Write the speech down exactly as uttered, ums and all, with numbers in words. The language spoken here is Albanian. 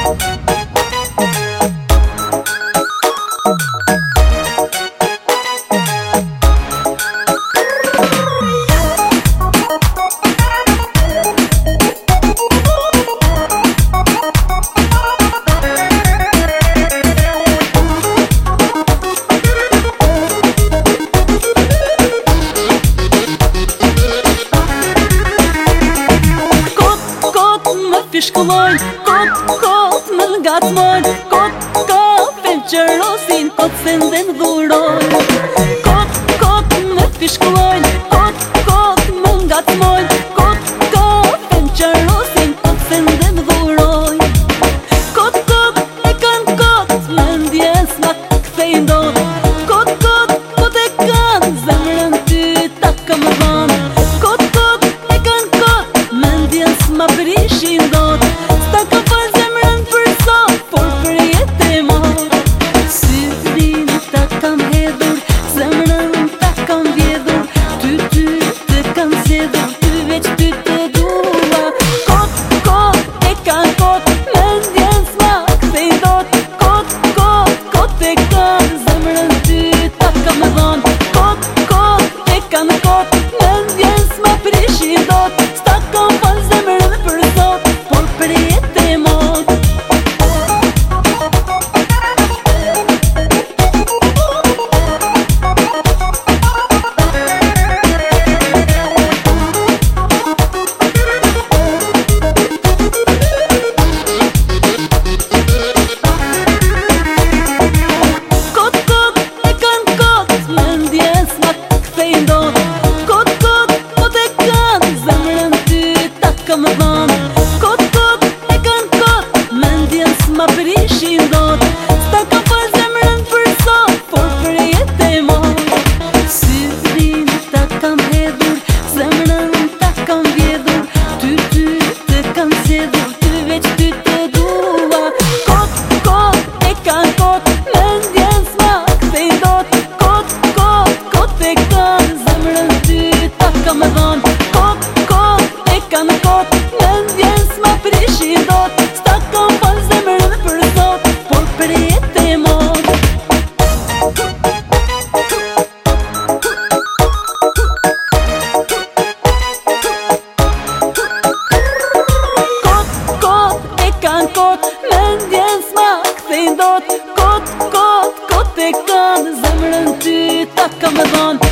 Shkulloj, kot, kot, më ngacmoj, kot, kot, e qërosin, kot se ndem dhuroj. Kot, kot, më fishkulloj, kot, kot, më ngacmoj, kot, kot, e qërosin, kot se ndem dhuroj. Kot, kot, e kan kot, më ndjes ma kthej ndot. Kot, kot, kot e kan, zemrën ty ta kam dhon. Kot, kot, e kan kot, më ndjes ma prishin ndot. Sta ka fal zemrën për sot, por për jetë e mor. Syrin ta kam hedhur, zemrën ta kam vjedhur. Ty, ty, të kam zjedhur, ty veç ty të dua. Kot, kot, e kan kot, me ndjen s'ma kthej dot. Kot, kot, kot e kan, zemrën ty ta kam dhon. Kot, kot, e kan kot, me ndjen s'ma prishin dot. Sta kam fal zemrën për sot, por për jetë e mor. Kot, kot, e kan kot, me ndjes ma kthej ndot. Kot, kot, kot e kan, zemrën ty ta kam dhon. Kot, kot, e kan kot, me ndjen s'ma prishin dot. Sta kam fal zemrën për sot, por për jetë e mor. Syrin ta kam hedhur, zemrën ta kam vjedhur. Ty, ty, të kam zjedhur, ty veç ty të dua. Kot, kot, e kan kot, me ndjen s'ma kthej dot. Kot, kot, kot e kan, zemrën ty ta kam dhon. Kot, kot, e kan kot, me ndjen s'ma prishin dot. Sta kam fal zemrën për sot, por për jetë e mor. Kot, kot, e kan kot, me ndjen s'ma kthej dot. Kot, kot, kot e kan, zemrën ty ta kam dhon.